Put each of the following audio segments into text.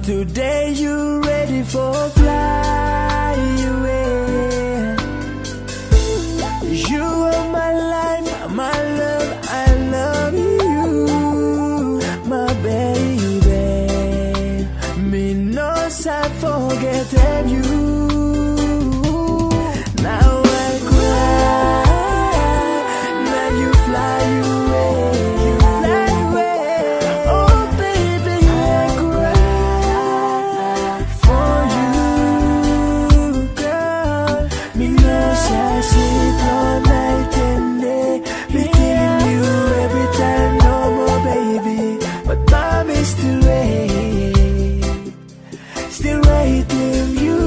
Today you ready for fly away. You are my life, my love, I love you, my baby. Me no sad forgetting you. Now I cry, now you fly away, you fly away. Oh baby, I cry for you, girl. Me no sad sleep all night and day, meeting you every time, no more baby. But mom is still waiting you.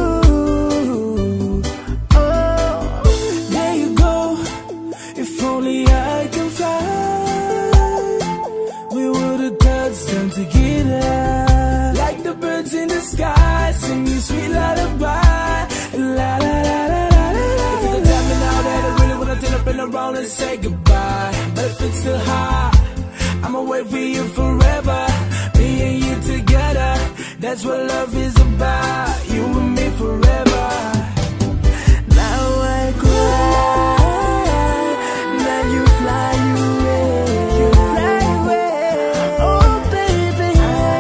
Oh, there you go. If only I can fly, we would've touched down together, like the birds in the sky, singing sweet lullaby. La la la la la la. If it's the time now that I really wanna turn up and around and say goodbye, but if it's still hot, I'ma wait for you forever. Me and you together, that's what love is about. You and me forever. Now I cry, now you fly away, you fly away. Oh baby, I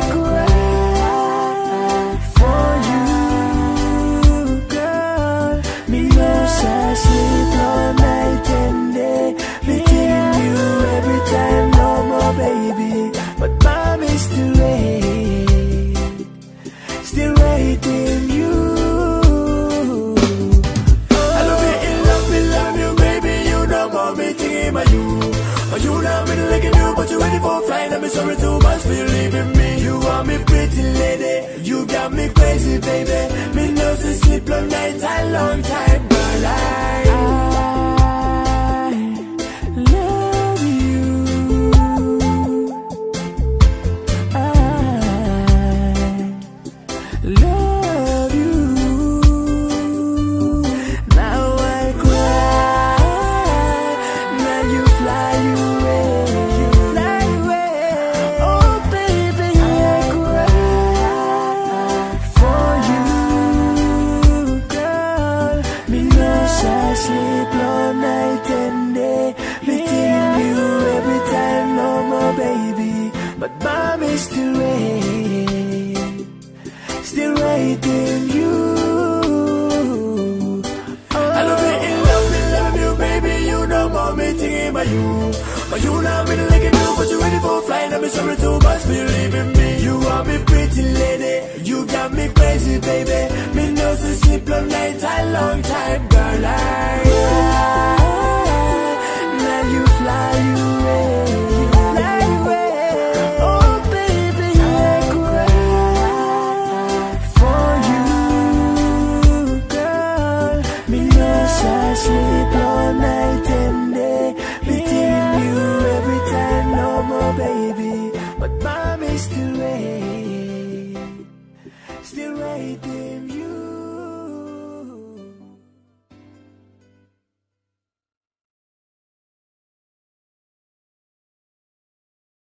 cry for you, girl. Me no sad sleep all night and day, meeting you every time, no more baby. But mom is still waiting you. I love you, baby. You know more me thinking about you. You know me liking you, but you ready for flying. I'm sorry too much for you leaving me. You are me pretty lady, you got me crazy, baby. Me no sleep long nights, a long time, but I love you. Love you. Now I cry, now you fly away, you fly away. Oh baby, I cry for you, girl. Me no sad sleep all night and day, meeting you every time, no more baby. But mom is still waiting you. I love you, baby. You know more me thinking about you. But you know me liking you, but you ready for flying. I'm sorry too much for you leaving me. You are me pretty lady, you got me crazy, baby. Me no sleep long nights, a long time, girl. I now you fly away, you fly away. Oh baby, I cry for you, girl. Me no sad sleep all night and day, meeting you every time, no more baby. But mom is still waiting you.